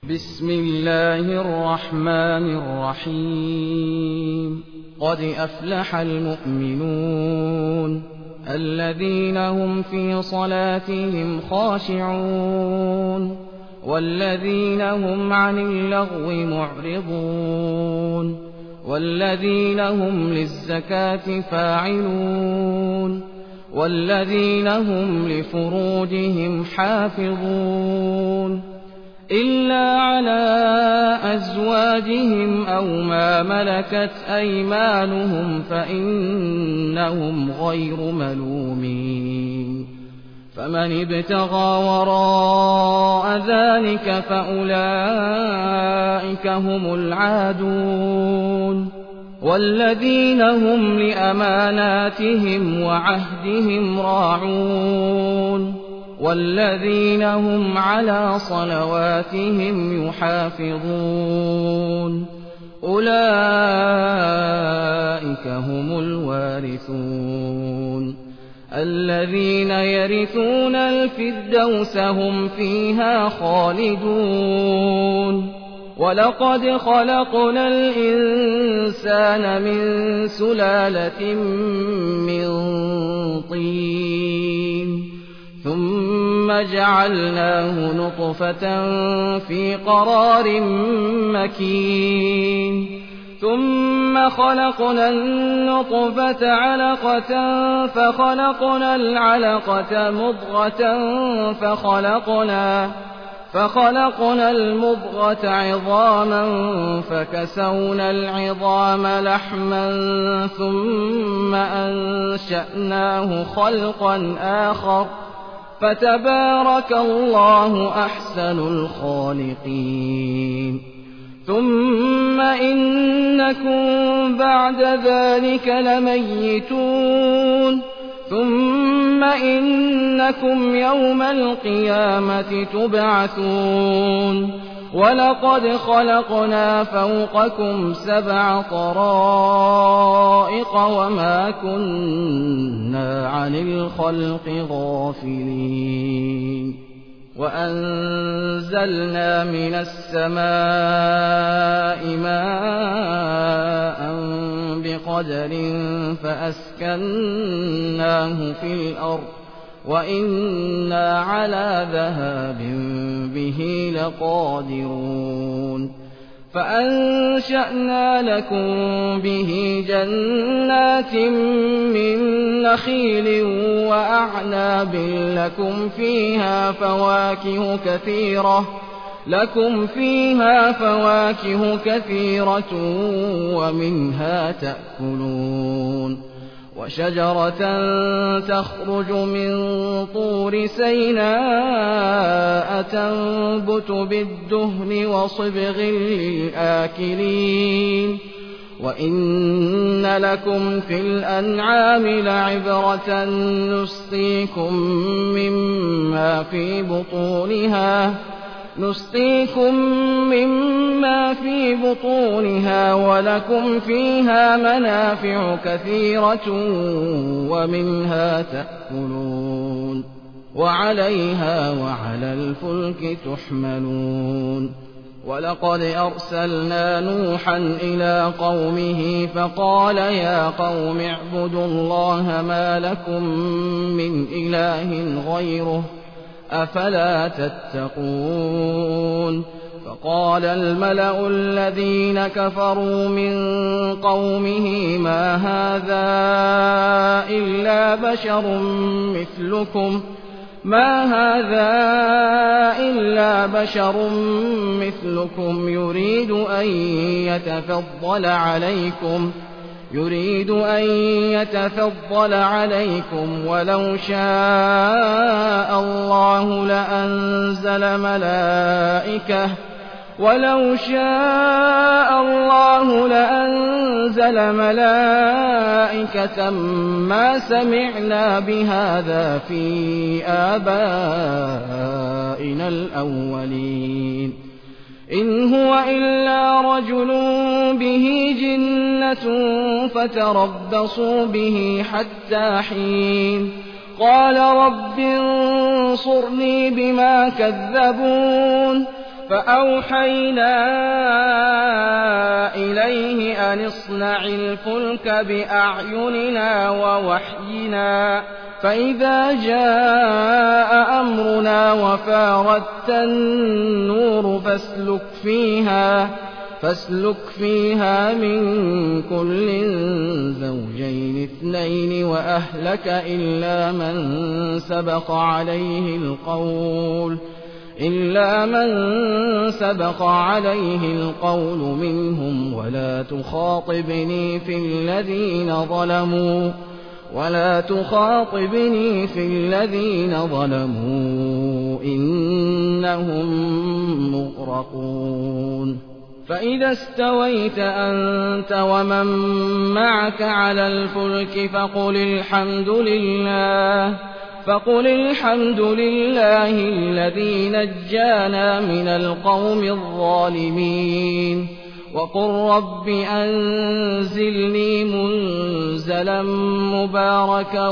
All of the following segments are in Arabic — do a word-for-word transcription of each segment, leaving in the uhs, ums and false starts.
بسم الله الرحمن الرحيم قد أفلح المؤمنون الذين هم في صلاتهم خاشعون والذين هم عن اللغو معرضون والذين هم للزكاة فاعلون والذين هم لفروجهم حافظون إلا على أزواجهم أو ما ملكت أيمانهم فإنهم غير ملومين فمن ابتغى وراء ذلك فأولئك هم العادون والذين هم لأماناتهم وعهدهم راعون والذين هم على صلواتهم يحافظون أولئك هم الوارثون الذين يرثون الفردوس هم فيها خالدون ولقد خلقنا الإنسان من سلالة من طين ثم جعلناه نطفة في قرار مكين ثم خلقنا النطفة علقة فخلقنا العلقة مضغة فخلقنا فخلقنا المضغة عظاما فكسونا العظام لحما ثم أنشأناه خلقا آخر فتبارك الله أحسن الخالقين ثم إنكم بعد ذلك لميتون ثم إنكم يوم القيامة تبعثون ولقد خلقنا فوقكم سبع طرائق وما كنا عن الخلق غافلين وأنزلنا من السماء ماء بقدر فأسكناه في الأرض وإنا على ذهاب به لقادرون فأنشأنا لكم به جنات من نخيل وأعناب لكم فيها فواكه كثيرة لكم فيها فواكه كثيرة ومنها تأكلون وشجرة تخرج من طور سيناء تنبت بالدهن وصبغ للآكلين وإن لكم في الأنعام لعبرة نسقيكم مما في بطونها نسقيكم مما في بطونها ولكم فيها منافع كثيرة ومنها تأكلون وعليها وعلى الفلك تحملون ولقد أرسلنا نوحا إلى قومه فقال يا قوم اعبدوا الله ما لكم من إله غيره أفلا تتقون فقال الملأ الذين كفروا من قومه ما هذا إلا بشر مثلكم ما هذا إلا بشر مثلكم يريد أن يتفضل عليكم يريد أن يتفضل عليكم ولو شاء الله لأنزل ملائكة ولو شاء الله لأنزل ملائكة ما سمعنا بهذا في آبائنا الأولين إن هو إلا رجل به جنة فتربصوا به حتى حين قال رب انصرني بما كذبون فأوحينا إليه أن اصنع الفلك بأعيننا ووحينا فإذا جاء أمرنا وفاردت النور فاسلك فيها فاسلك فيها من كل زوجين اثنين وأهلك إلا من سبق عليه القول إلا من سبق عليه القول منهم ولا تخاطبني في الذين ظلموا ولا تخاطبني في الذين ظلموا إنهم مغرقون فإذا استويت أنت ومن معك على الفلك فقل الحمد لله فقل الحمد لله الذي نجانا من القوم الظالمين وقل رب أنزلني منزلا مباركا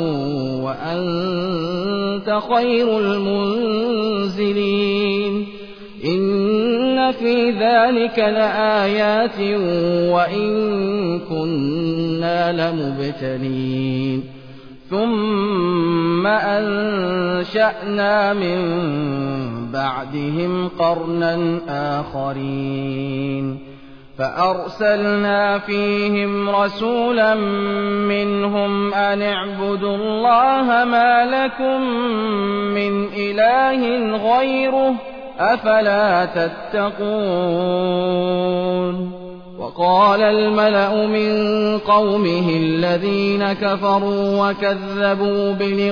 وأنت خير المنزلين إن في ذلك لآيات وإن كنا لمبتلين ثم أنشأنا من بعدهم قرنا آخرين فأرسلنا فيهم رسولا منهم أن اعبدوا الله ما لكم من إله غيره أفلا تتقون وقال الملأ من قومه الذين كفروا وكذبوا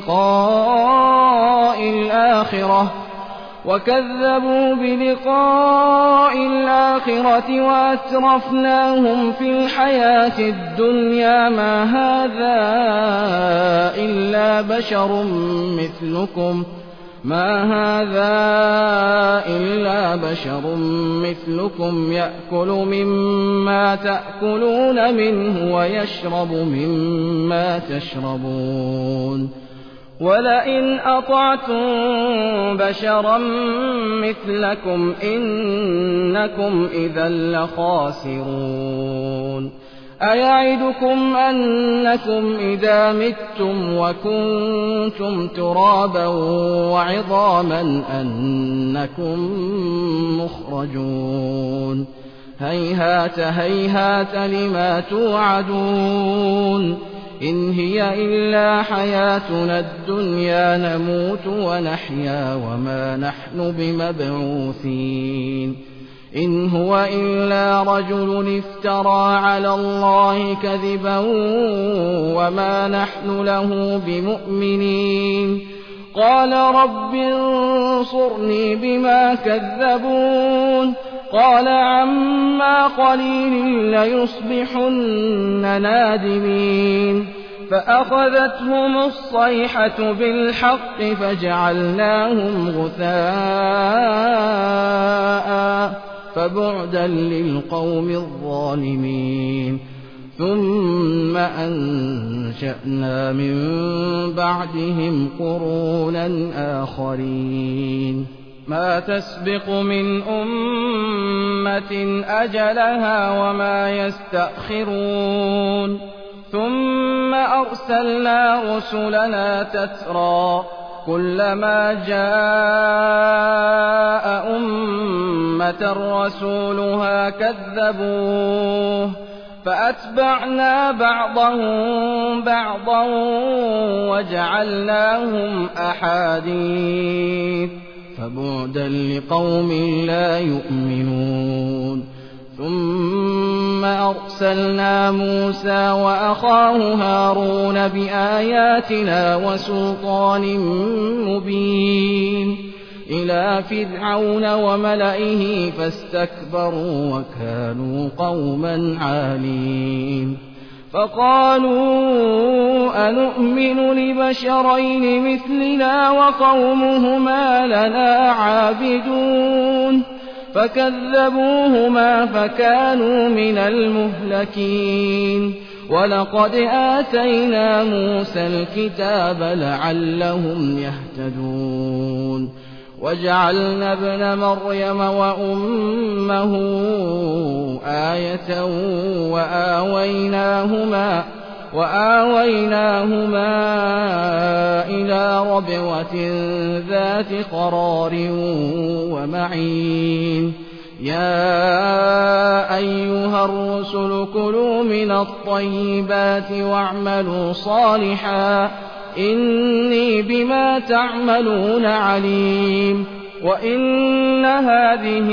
بلقاء الآخرة وكذبوا بلقاء الآخرة وأترفناهم في الحياة الدنيا ما هذا إلا بشر مثلكم ما هذا إلا بشر مثلكم يأكل مما تأكلون منه ويشرب مما تشربون ولئن أطعتم بشرا مثلكم إنكم إذا لخاسرون أيعدكم أنكم إذا متم وكنتم ترابا وعظاما أنكم مخرجون هيهات هيهات لما توعدون إن هي إلا حياتنا الدنيا نموت ونحيا وما نحن بمبعوثين إن هو إلا رجل افترى على الله كذبا وما نحن له بمؤمنين قال رب انصرني بما كذبون قال عما قليل ليصبحن نادمين فأخذتهم الصيحة بالحق فجعلناهم غثاء فبعدا للقوم الظالمين ثم أنشأنا من بعدهم قرونا آخرين ما تسبق من أمة أجلها وما يستأخرون ثم أرسلنا رسلنا تترى كلما جاء أمة رسولها كذبوه فأتبعنا بعضهم بعضا وجعلناهم أحاديث فبعدا لقوم لا يؤمنون ثم أرسلنا موسى وأخاه هارون بآياتنا وسلطان مبين إلى فرعون وملئه فاستكبروا وكانوا قوما عالين فقالوا أنؤمن لبشرين مثلنا وقومهما لنا عابدون فكذبوهما فكانوا من المهلكين ولقد آتينا موسى الكتاب لعلهم يهتدون وجعلنا ابن مريم وأمه آية وآويناهما, وآويناهما إلى ربوة ذات قرار ومعين يا أيها الرسل كلوا من الطيبات واعملوا صالحا إني بما تعملون عليم وإن هذه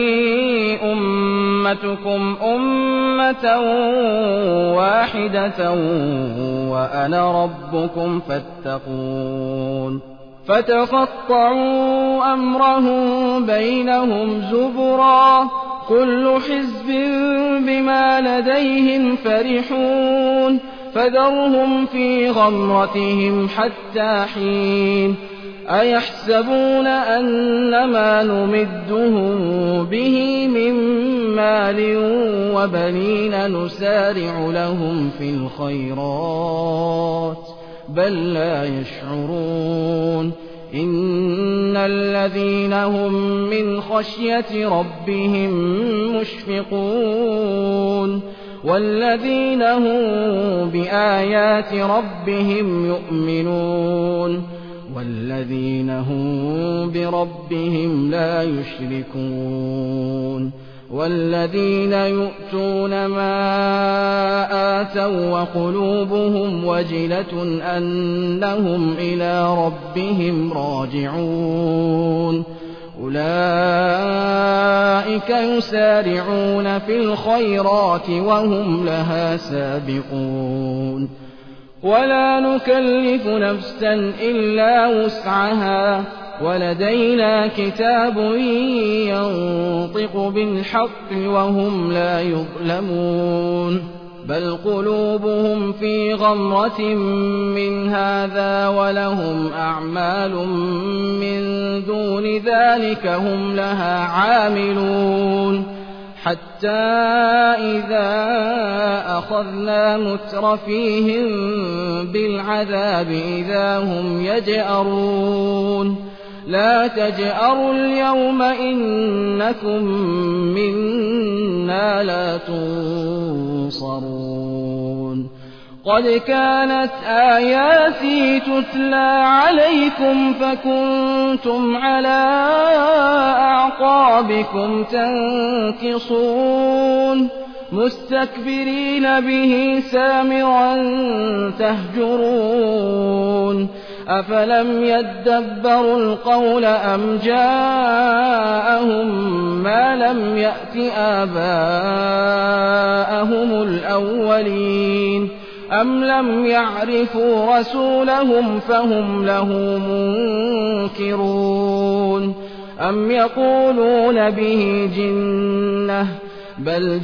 أمتكم أمة واحدة وأنا ربكم فاتقون فتقطعوا أمرهم بينهم زبرا كل حزب بما لديهم فرحون فذرهم في غمرتهم حتى حين أيحسبون أنما نمدهم به من مال وبنين نسارع لهم في الخيرات بل لا يشعرون إن الذين هم من خشية ربهم مشفقون والذين هم بآيات ربهم يؤمنون والذين هم بربهم لا يشركون والذين يؤتون ما آتوا وقلوبهم وجلة أنهم إلى ربهم راجعون أولئك يسارعون في الخيرات وهم لها سابقون ولا نكلف نفسا إلا وسعها ولدينا كتاب ينطق بالحق وهم لا يظلمون بل قلوبهم في غمرة من هذا ولهم أعمال من دون ذلك هم لها عاملون حتى إذا أخذنا مترفيهم بالعذاب إذا هم يجأرون لا تجأروا اليوم إنكم منا لا تنصرون قد كانت آياتي تتلى عليكم فكنتم على أعقابكم تنكصون مستكبرين به سامرا تهجرون أفلم يدبروا القول أم جاءهم ما لم يأت آباءهم الأولين أم لم يعرفوا رسولهم فهم له منكرون أم يقولون به جنة بل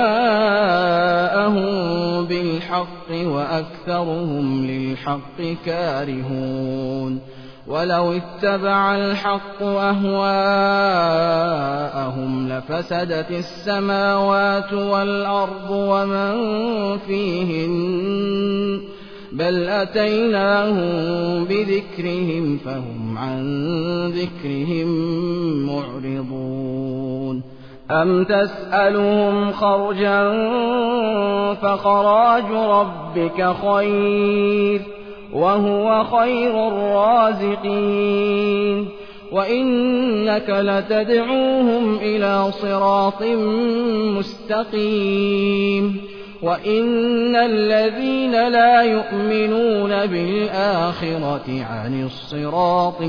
جاءهم بالحق وأكثرهم للحق كارهون ولو اتبع الحق أهواءهم لفسدت السماوات والأرض ومن فيهن بل أتيناهم بذكرهم فهم عن ذكرهم معرضون أم تسألهم خرجا فخراج ربك خير وهو خير الرازقين وإنك لتدعوهم إلى صراط مستقيم وإن الذين لا يؤمنون بالآخرة عن الصراط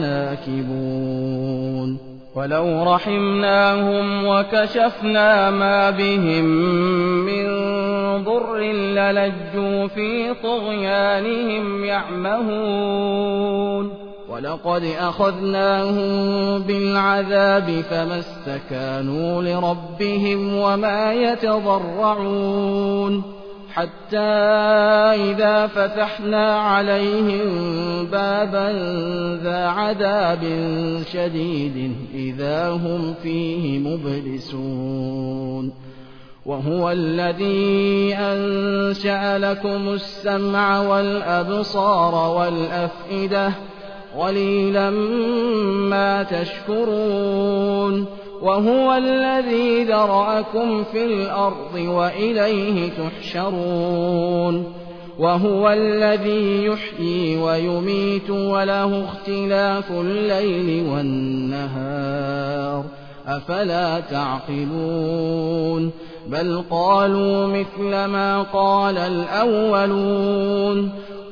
لناكبون ولو رحمناهم وكشفنا ما بهم من ضر للجوا في طغيانهم يعمهون ولقد أخذناهم بالعذاب فما استكانوا لربهم وما يتضرعون حتى إذا فتحنا عليهم بابا ذا عذاب شديد إذا هم فيه مبلسون وهو الذي أنشأ لكم السمع والأبصار والأفئدة قليلا ما تشكرون وهو الذي ذرأكم في الأرض وإليه تحشرون وهو الذي يحيي ويميت وله اختلاف الليل والنهار أفلا تعقلون بل قالوا مثل ما قال الأولون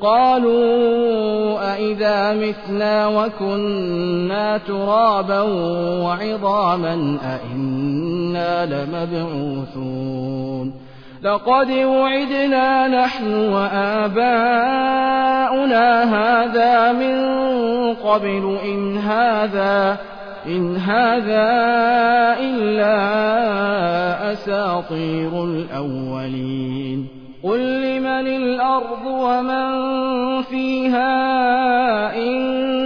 قالوا أئذا متنا وكنا ترابا وعظاما أئنا لمبعوثون لقد وعدنا نحن وآباؤنا هذا من قبل إن هذا إن هذا إلا أساطير الأولين قل لمن الأرض ومن فيها إن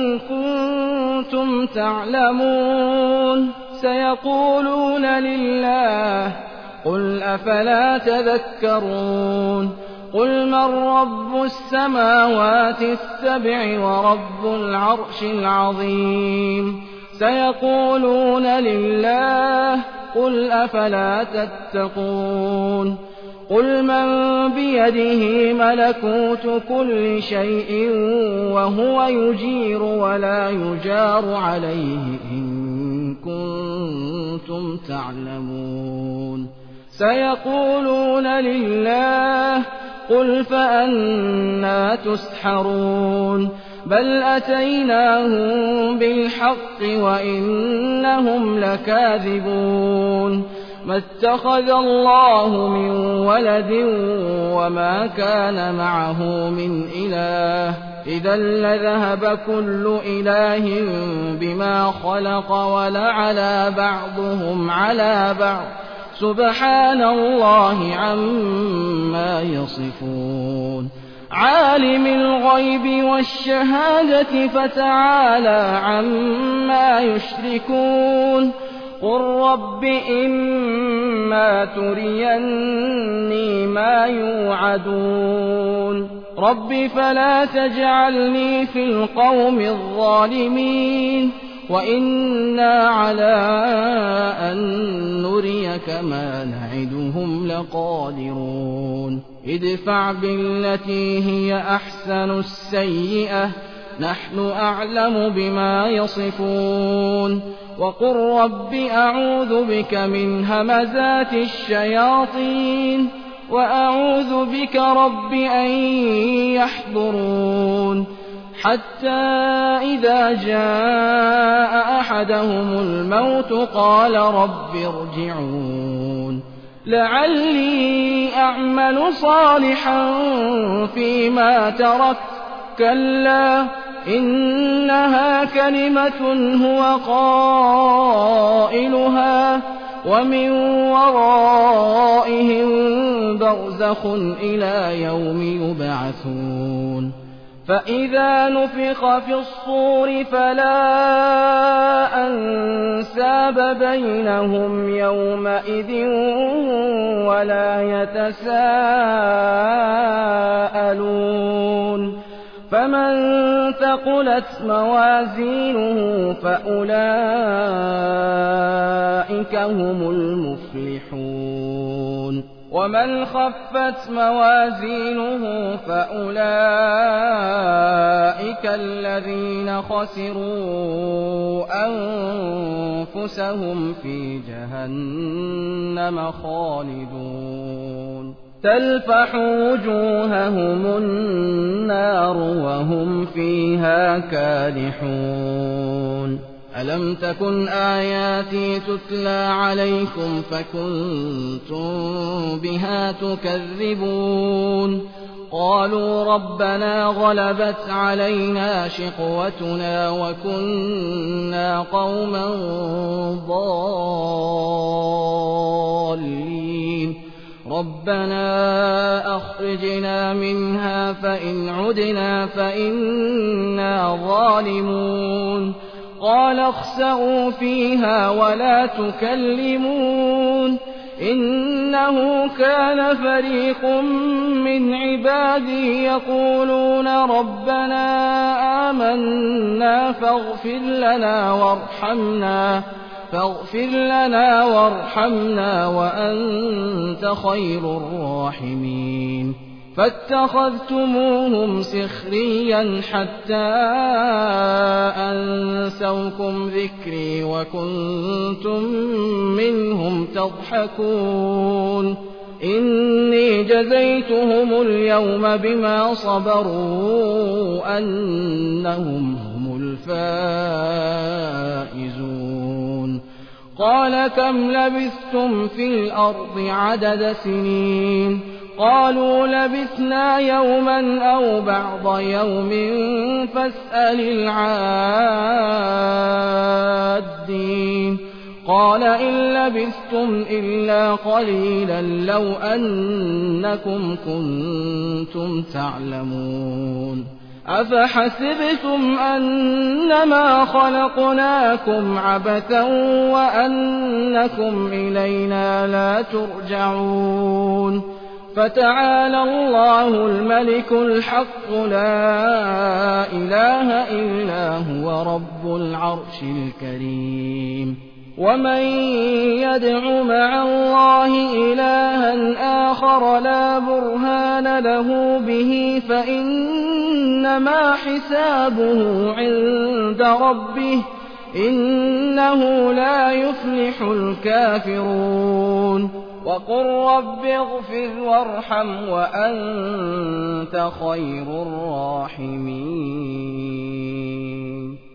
كنتم تعلمون سيقولون لله قل أفلا تذكرون قل من رب السماوات السبع ورب العرش العظيم سيقولون لله قل أفلا تتقون قل من بيده ملكوت كل شيء وهو يجير ولا يجار عليه إن كنتم تعلمون سيقولون لله قل فأنى تسحرون بل أتيناهم بالحق وإنهم لكاذبون ما اتخذ الله من ولد وما كان معه من إله إذا لذهب كل إله بما خلق ولعلى بعضهم على بعض سبحان الله عما يصفون عالم الغيب والشهادة فتعالى عما يشركون قل رب إما تريني ما يوعدون رب فلا تجعلني في القوم الظالمين وإنا على أن نريك ما نعدهم لقادرون ادفع بالتي هي أحسن السيئة نحن أعلم بما يصفون وقل رب أعوذ بك من همزات الشياطين وأعوذ بك رب أن يحضرون حتى إذا جاء أحدهم الموت قال رب ارجعون لعلي أعمل صالحا فيما تركت كلا إنها كلمة هو قائلها ومن ورائهم برزخ إلى يوم يبعثون فإذا نفخ في الصور فلا أنساب بينهم يومئذ ولا يتساءلون فمن ثقلت موازينه فأولئك هم المفلحون ومن خفت موازينه فأولئك الذين خسروا أنفسهم في جهنم خالدون تلفح وجوههم النار وهم فيها كادحون ألم تكن آياتي تتلى عليكم فكنتم بها تكذبون قالوا ربنا غلبت علينا شقوتنا وكنا قوما ضالين ربنا أخرجنا منها فإن عدنا فإنا ظالمون قال اخسئوا فيها ولا تكلمون إنه كان فريق من عبادي يقولون ربنا آمنا فاغفر لنا وارحمنا فاغفر لنا وارحمنا وأنت خير الراحمين فاتخذتموهم سخريا حتى أنسوكم ذكري وكنتم منهم تضحكون إني جزيتهم اليوم بما صبروا أنهم هم الفائزون قال كم لبثتم في الأرض عدد سنين قالوا لبثنا يوما أو بعض يوم فاسأل العادين قال إن لبثتم إلا قليلا لو أنكم كنتم تعلمون أفحسبتم أنما خلقناكم عبثا وأنكم إلينا لا ترجعون فتعالى الله الملك الحق لا إله إلا هو رب العرش الكريم ومن يدع مع الله إلها آخر لا برهان له به فإنما حسابه عند ربه إنه لا يفلح الكافرون وقل رب اغفر وارحم وأنت خير الراحمين